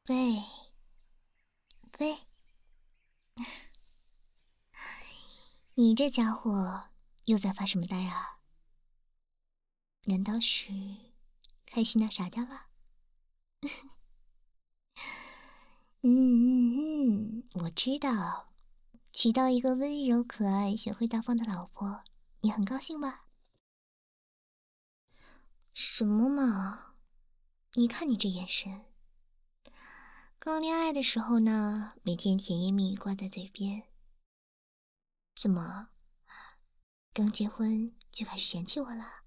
喂喂，你这家伙又在发什么呆啊？难道是开心到傻掉了？我知道，娶到一个温柔可爱、贤惠大方的老婆，你很高兴吧？什么嘛！你看你这眼神，刚恋爱的时候呢，每天甜言蜜语挂在嘴边，怎么刚结婚就开始嫌弃我了？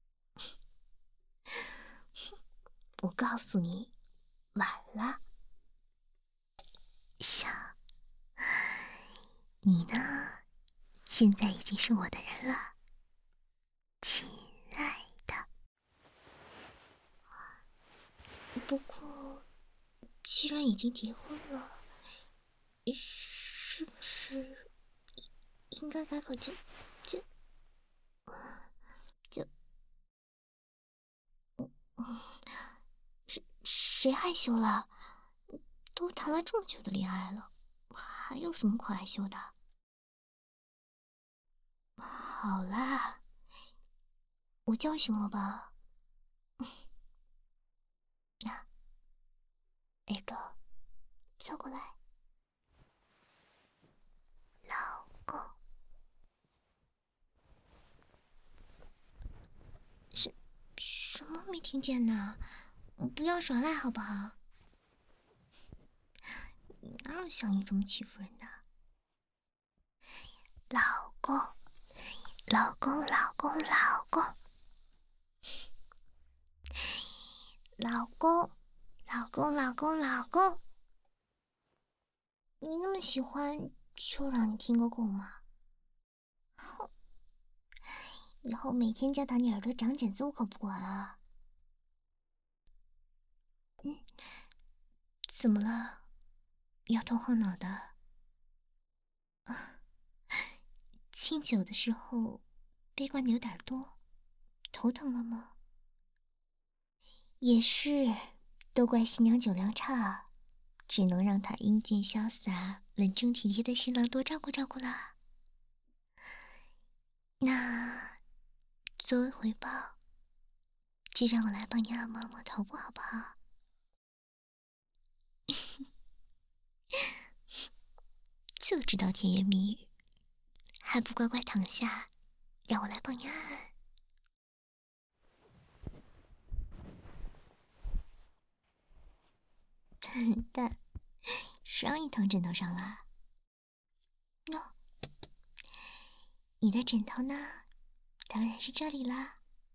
我告诉你，晚了。想你呢，现在已经是我的人了，亲爱的。不过，既然已经结婚了，是不是应该改口就就谁害羞了？都谈了这么久的恋爱了，还有什么可害羞的？好啦，我叫醒了吧？那耳朵凑过来，老公。什么没听见呢？不要耍赖好不好？哪有像你这么欺负人的？老公，老公，老公，老公，老公，老公，老公，老公，你那么喜欢，就让你听个够嘛！哼，以后每天教导你耳朵长茧子，我可不管啊！怎么了？摇头晃脑的？啊，敬酒的时候悲观的有点多，头疼了吗？也是，都怪新娘酒量差，只能让她英俊潇洒、稳重体贴的新郎多照顾照顾了。那作为回报，就让我来帮你按摩按摩头部好不好？就知道甜言蜜语，还不乖乖躺下，让我来帮你按按。笨蛋，谁让你躺枕头上了？喏，你的枕头呢？当然是这里啦。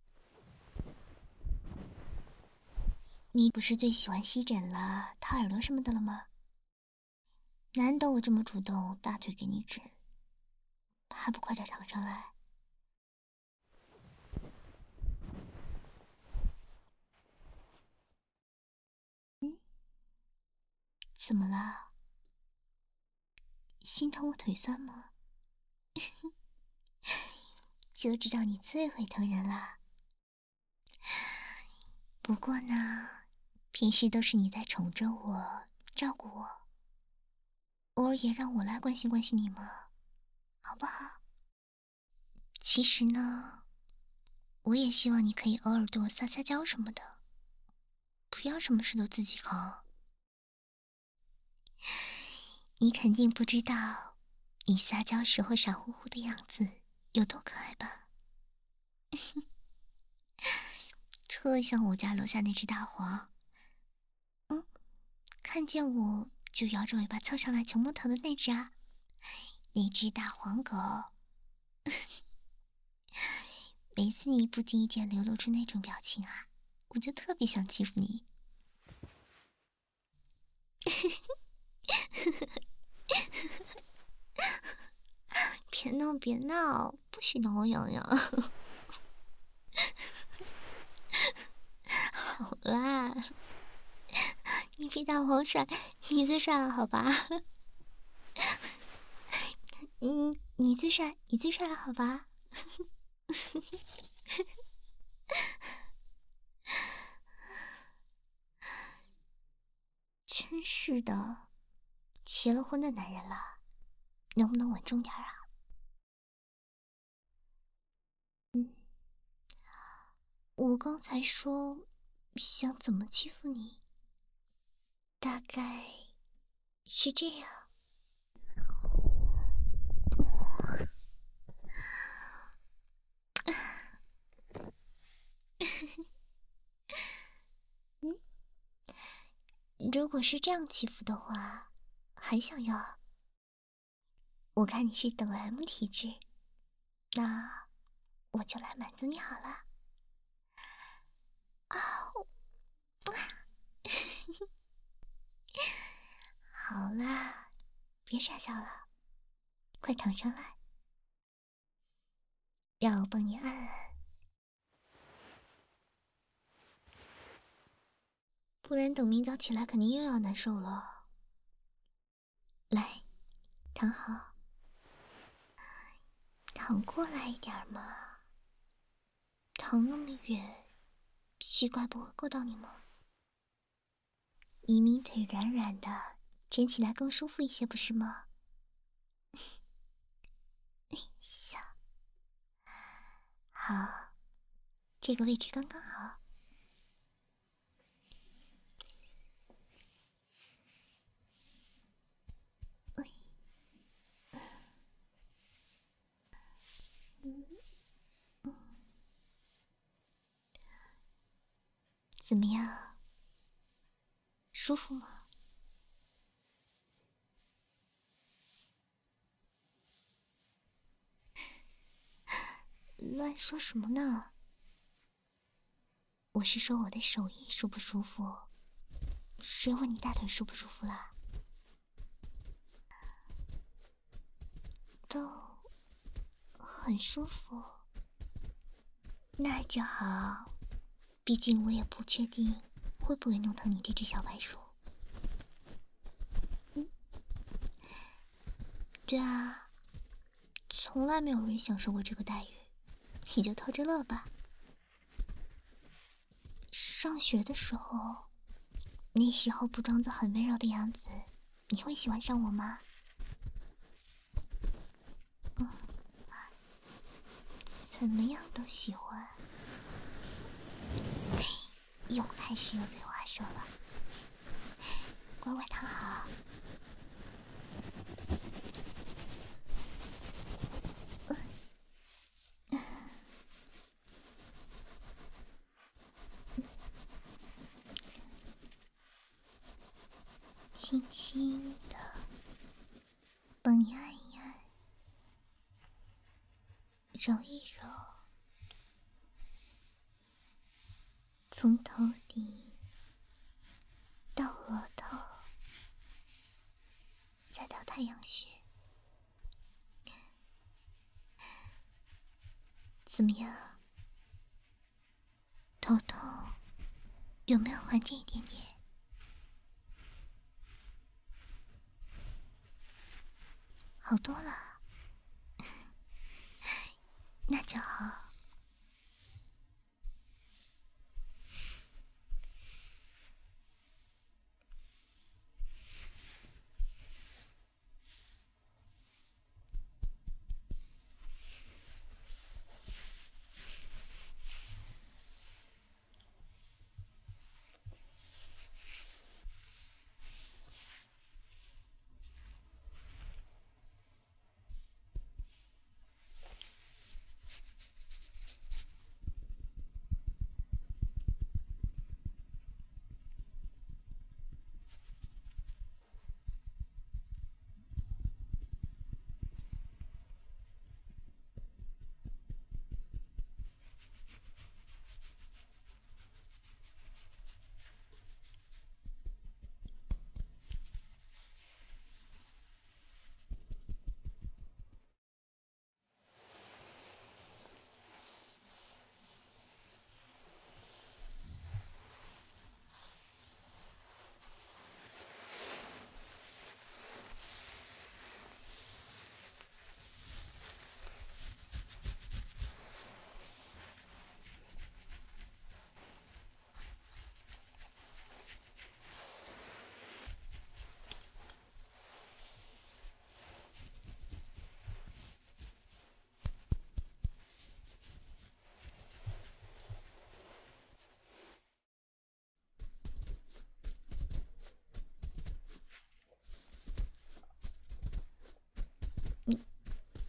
你不是最喜欢吸枕了、掏耳朵什么的了吗？难得我这么主动，大腿给你枕，还不快点躺上来？怎么了？心疼我腿酸吗？就知道你最会疼人了。不过呢，平时都是你在宠着我、照顾我，偶尔也让我来关心关心你嘛，好不好？其实呢，我也希望你可以偶尔对我撒撒娇什么的，不要什么事都自己扛。你肯定不知道，你撒娇时候傻乎乎的样子有多可爱吧？特像我家楼下那只大黄。看见我就摇着尾巴凑上来求摸头的那只啊，那只大黄狗。每次你不经意间流露出那种表情啊，我就特别想欺负你。别闹别闹，不许挠痒痒。好啦，你比大黄帅，你最帅了，好吧？你最帅，你最帅了，好吧？真是的，结了婚的男人了，能不能稳重点啊？我刚才说想怎么欺负你，大概是这样。如果是这样欺负的话，还想要？我看你是等 M 体质，那我就来满足你好了。啊，好啦，别傻笑了，快躺上来，让我帮你按按，不然等明早起来肯定又要难受了。来，躺好，躺过来一点嘛，躺那么远，膝盖不会硌到你吗？明明腿软软的，枕起来更舒服一些，不是吗？笑，好，这个位置刚刚好。怎么样？舒服吗？乱说什么呢？我是说我的手艺舒不舒服？谁问你大腿舒不舒服啦？都很舒服，那就好。毕竟我也不确定会不会弄疼你这只小白鼠。对啊，从来没有人享受过这个待遇，你就偷着乐吧。上学的时候，那时候不装作很温柔的样子，你会喜欢上我吗？怎么样都喜欢。又开始有嘴话说了，乖乖躺好。轻轻的帮你按一按，揉一揉，从头顶到额头，再到太阳穴，怎么样？头痛有没有缓解一点点？好多了，那就好。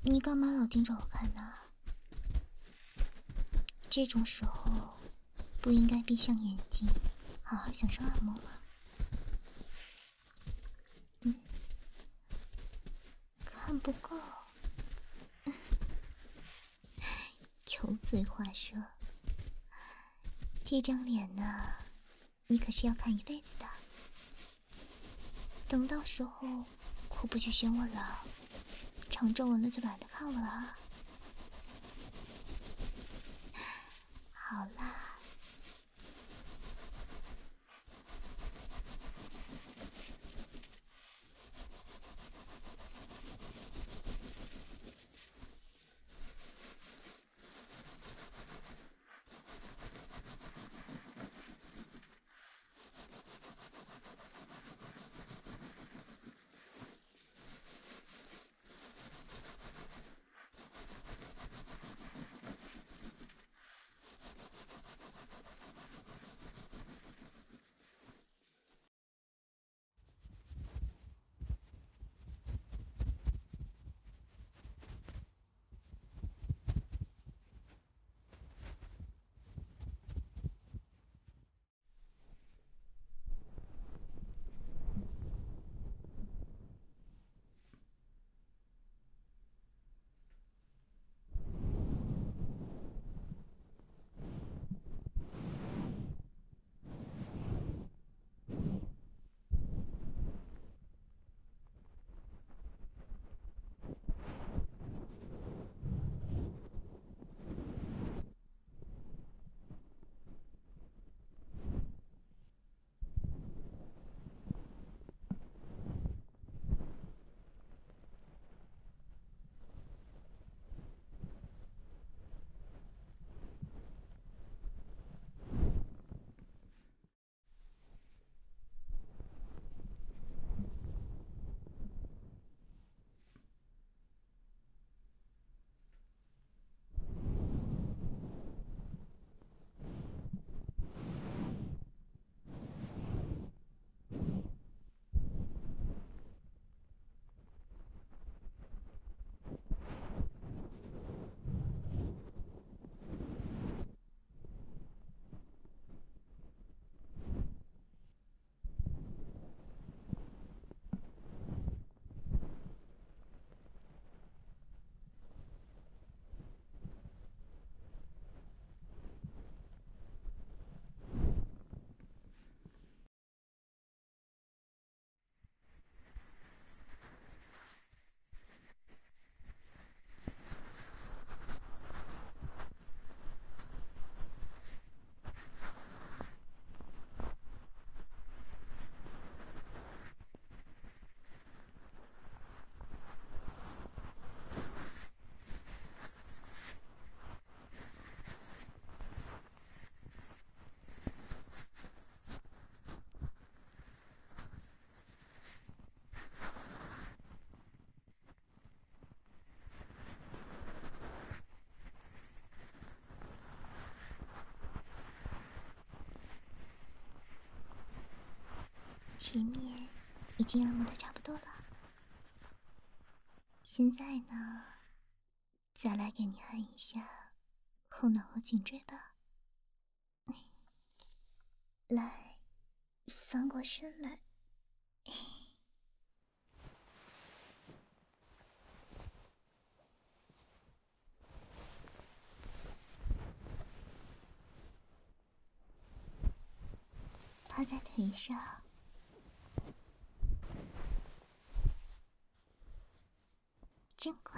你干嘛老盯着我看呢？这种时候不应该闭上眼睛，好好享受按摩吗？看不够，油嘴滑舌。这张脸呢，你可是要看一辈子的。等到时候哭不去嫌我老，长皱纹了就懒得看我了啊。好啦。前面已经按摩的差不多了，现在呢，再来给你按一下后脑和颈椎吧。来，翻过身来。趴在腿上，真乖。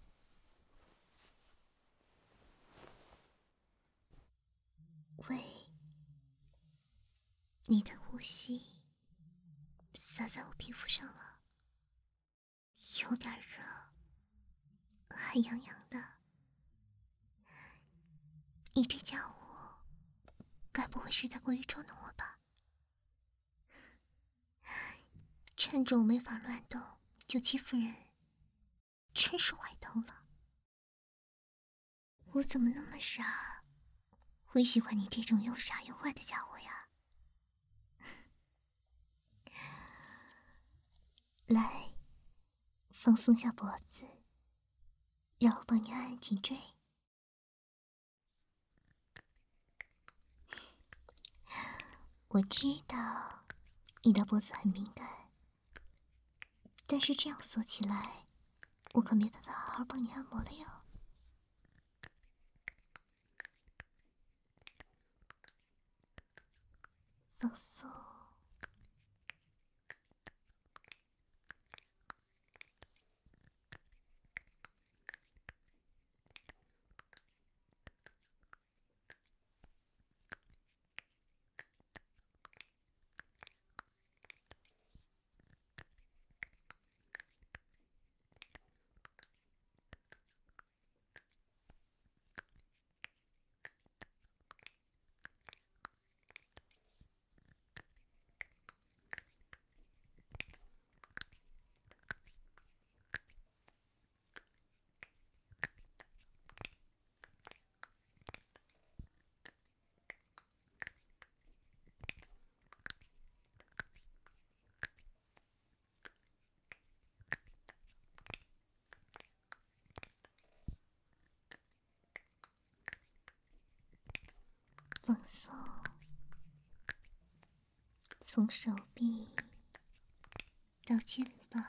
喂，你的呼吸洒在我皮肤上了，有点热，还痒痒的。你这家伙，该不会是在故意捉弄我吧？趁着我没法乱动就欺负人，真是坏透了。我怎么那么傻，会喜欢你这种又傻又坏的家伙呀？来，放松下脖子， 让我帮你按按颈椎。我知道你的脖子很敏感，但是这样锁起来，我可没办法好好帮你按摩了哟。放松，放松，从手臂到肩膀，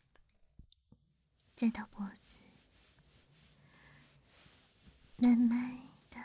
再到脖子，慢慢的。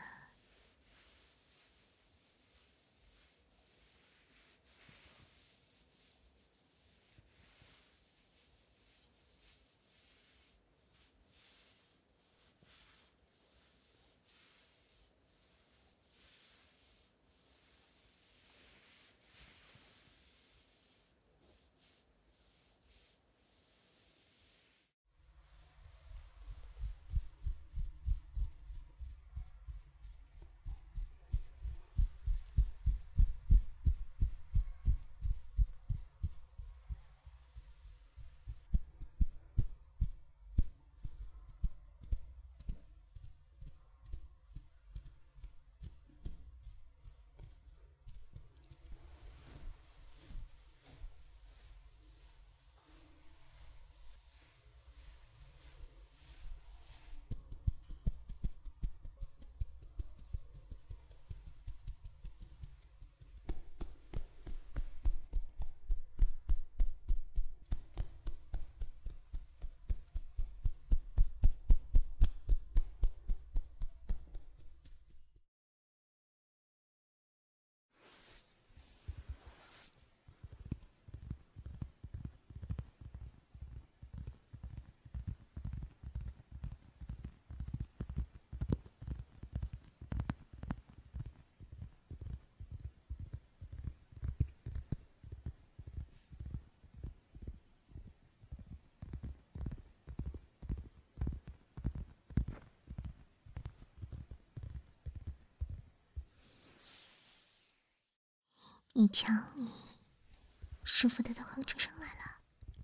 你瞧你，舒服的都哼出声来了。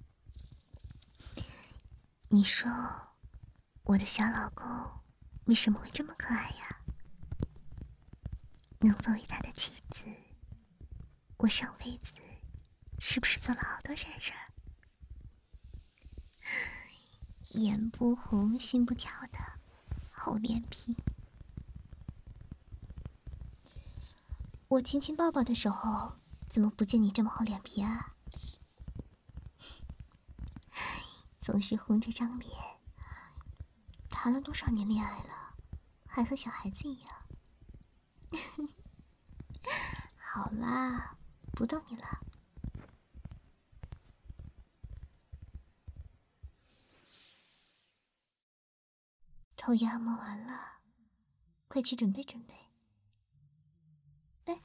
你说，我的小老公为什么会这么可爱呀？能作为他的妻子，我上辈子是不是做了好多善事儿？眼不红心不跳的厚脸皮。我亲亲抱抱的时候，怎么不见你这么厚脸皮啊？总是红着张脸，谈了多少年恋爱了，还和小孩子一样。好啦，不逗你了。头也按摩完了，快去准备准备。哎，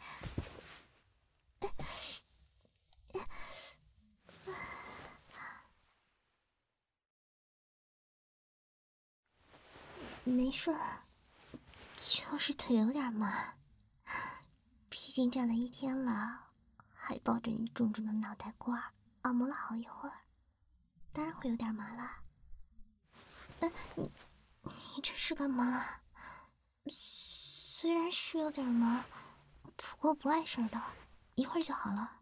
没事儿，就是腿有点麻。毕竟站了一天了，还抱着你重重的脑袋瓜按摩了好一会儿，当然会有点麻啦。你这是干嘛？虽然是有点麻，不过不碍事儿的，一会儿就好了。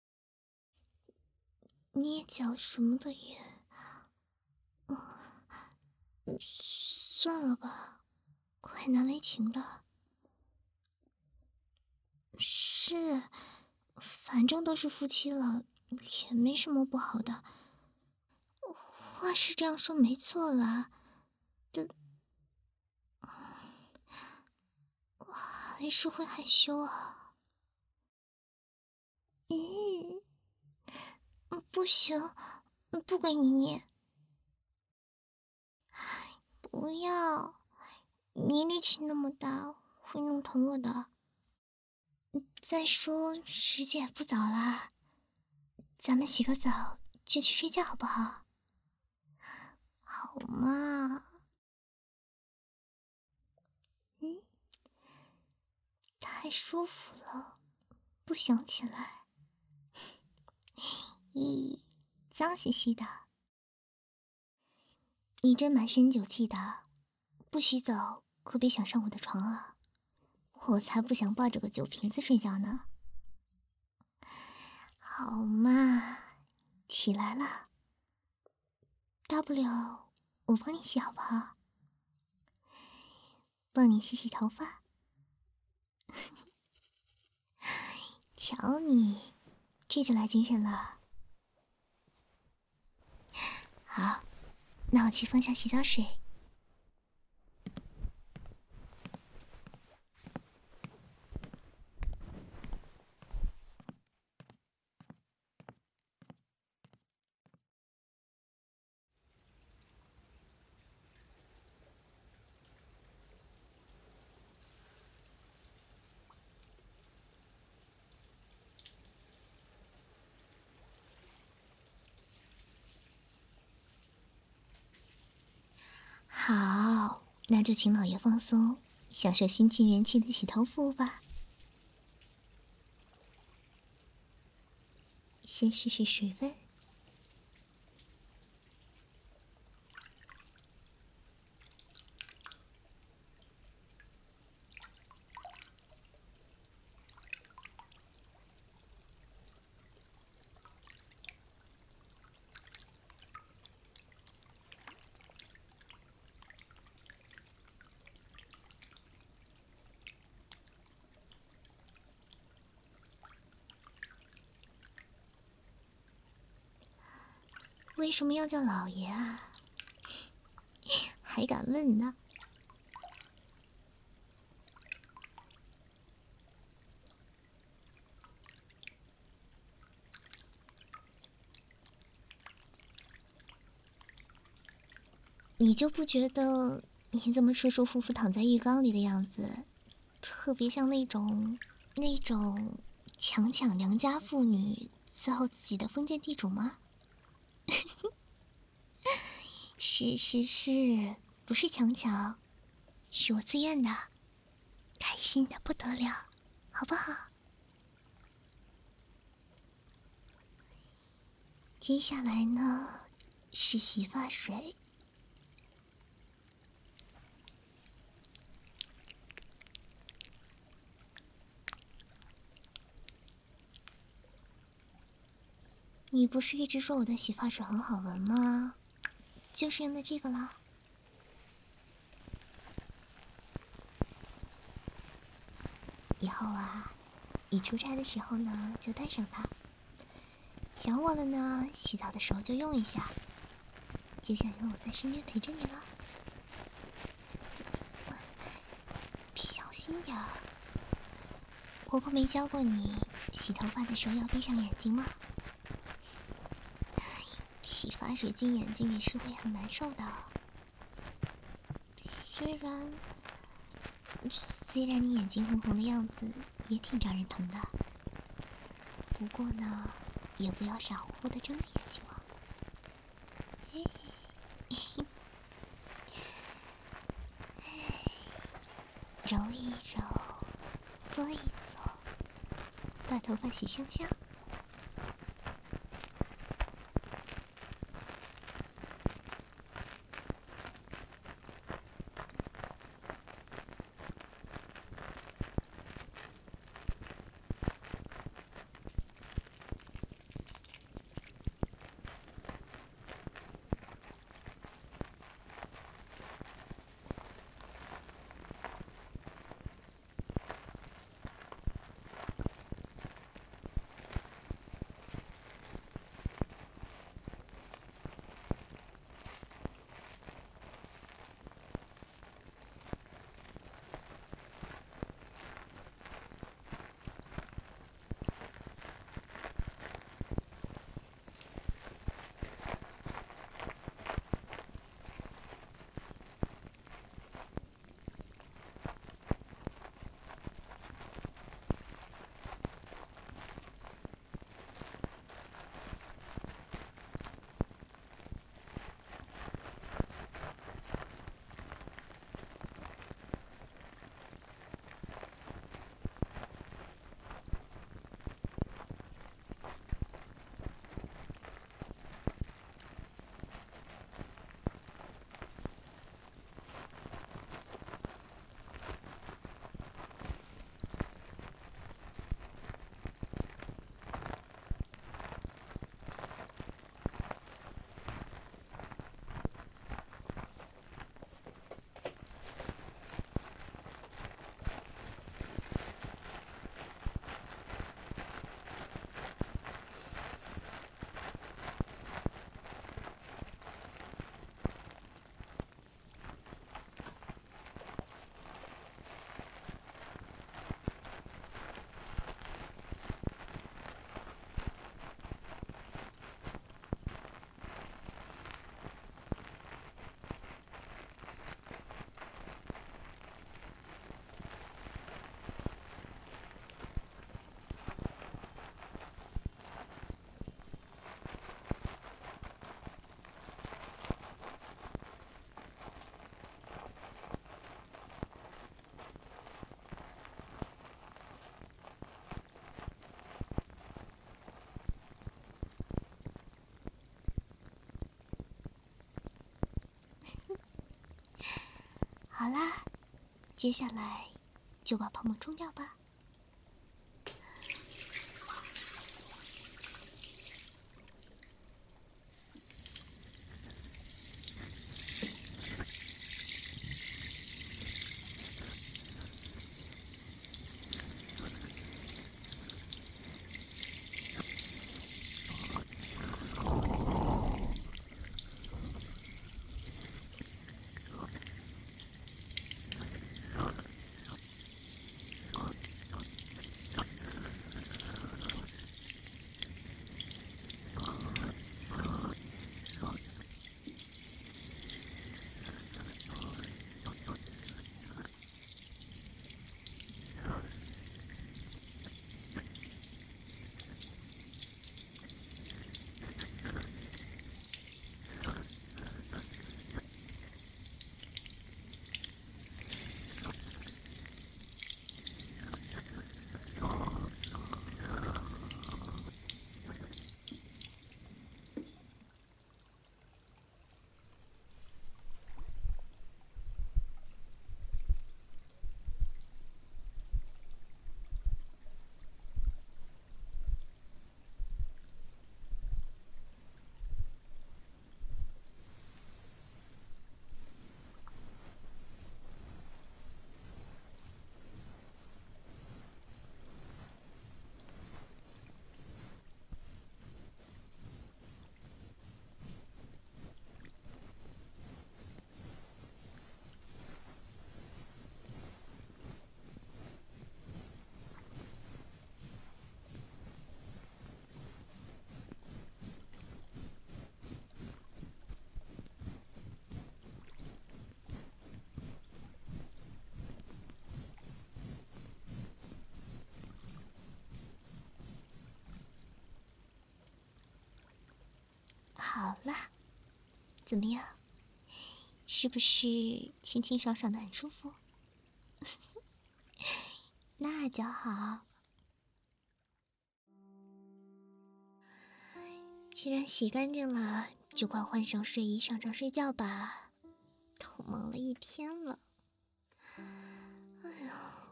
捏脚什么的也， 算了吧，快难为情的。是，反正都是夫妻了，也没什么不好的。话是这样说没错啦，但还是会害羞啊。嗯，不行，不归你捏。不要，你力气那么大，会弄疼我的。再说时间也不早了，咱们洗个澡就去睡觉好不好？好嘛。嗯，太舒服了，不想起来。咦，脏兮兮的，你这满身酒气的，不洗澡可别想上我的床啊！我才不想抱着个酒瓶子睡觉呢。好嘛，起来了，大不了我帮你洗好不好？帮你洗洗头发。瞧你，这就来精神了。好，那我去放下洗澡水。好，那就请老爷放松，享受心静元气的洗头服务吧。先试试水温。为什么要叫老爷啊？还敢问呢？你就不觉得你这么舒舒服服躺在浴缸里的样子，特别像那种强抢良家妇女伺候自己的封建地主吗？是是是，不是强抢，是我自愿的，开心的不得了，好不好？接下来呢，是洗发水。你不是一直说我的洗发水很好闻吗？就是用的这个啦。以后啊，你出差的时候呢，就带上它。想我了呢，洗澡的时候就用一下，就像有我在身边陪着你了。小心点儿，婆婆没教过你洗头发的时候要闭上眼睛吗？洗发水进眼睛里是会很难受的。虽然你眼睛红红的样子也挺招人疼的，不过呢，也不要傻乎乎的睁着眼睛了。揉一揉，做一做，把头发洗香香。 好啦，接下来就把泡沫冲掉吧。好啦，怎么样？是不是清清爽爽的很舒服？那就好。既然洗干净了，就快换上睡衣上床睡觉吧。都忙了一天了。哎呀，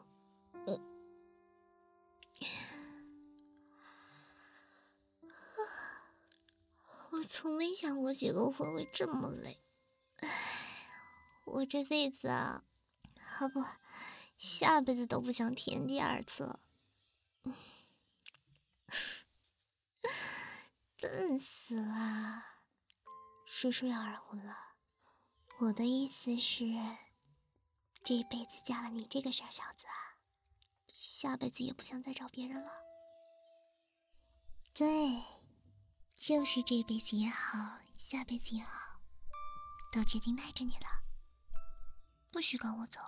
我从没想过结个婚会这么累。唉，我这辈子啊，不，下辈子都不想体验第二次了。笨死了！叔叔要二婚了。我的意思是，这辈子嫁了你这个傻小子啊，下辈子也不想再找别人了。对，就是这辈子也好，下辈子也好，都决定赖着你了，不许赶我走。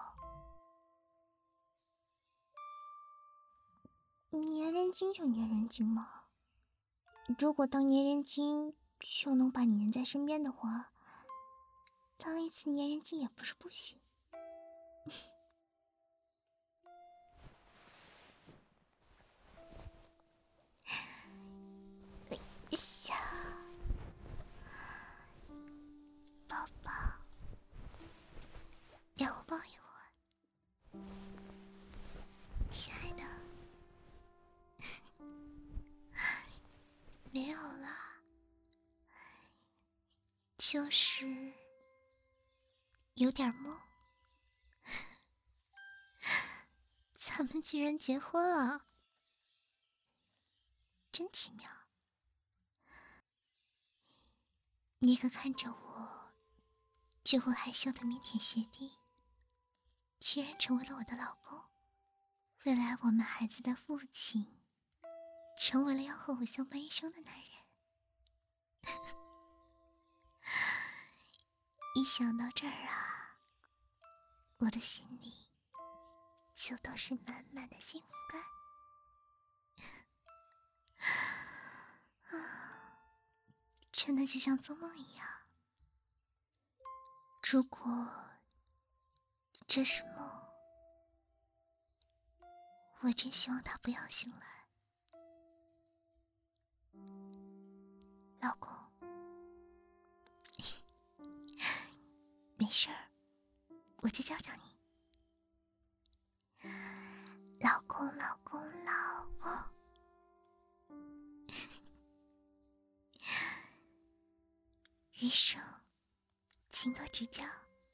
粘人精就粘人精嘛，如果当粘人精就能把你粘在身边的话，当一次粘人精也不是不行。小宝宝，让我抱一会儿，亲爱的。没有啦，就是有点懵。咱们居然结婚了，真奇妙。你可看着我，就会害羞的腼腆学弟，居然成为了我的老公，未来我们孩子的父亲，成为了要和我相伴一生的男人。一想到这儿啊，我的心里就都是满满的幸福感。真的就像做梦一样。如果这是梦，我真希望他不要醒来。老公，没事儿， 我就叫叫你，老公，老公，老公。余生，请多指教。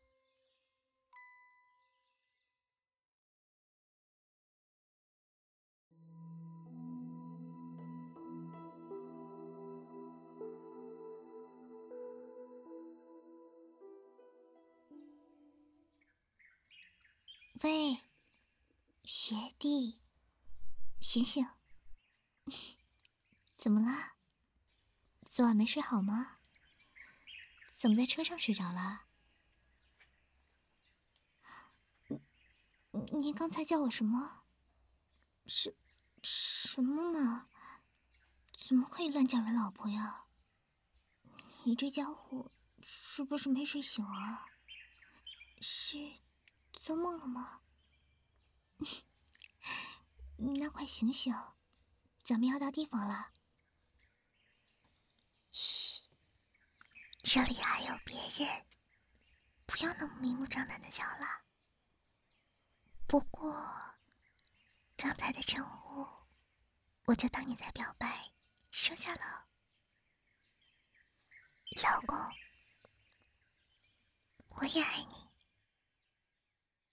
喂，学弟，醒醒！怎么啦？昨晚没睡好吗？怎么在车上睡着了？你刚才叫我什么？什么嘛？怎么可以乱叫人老婆呀？你这家伙是不是没睡醒啊？是做梦了吗？那快醒醒，咱们要到地方了。嘘，这里还有别人，不要那么明目张胆的叫了。不过，刚才的称呼，我就当你在表白，收下了。老公，我也爱你。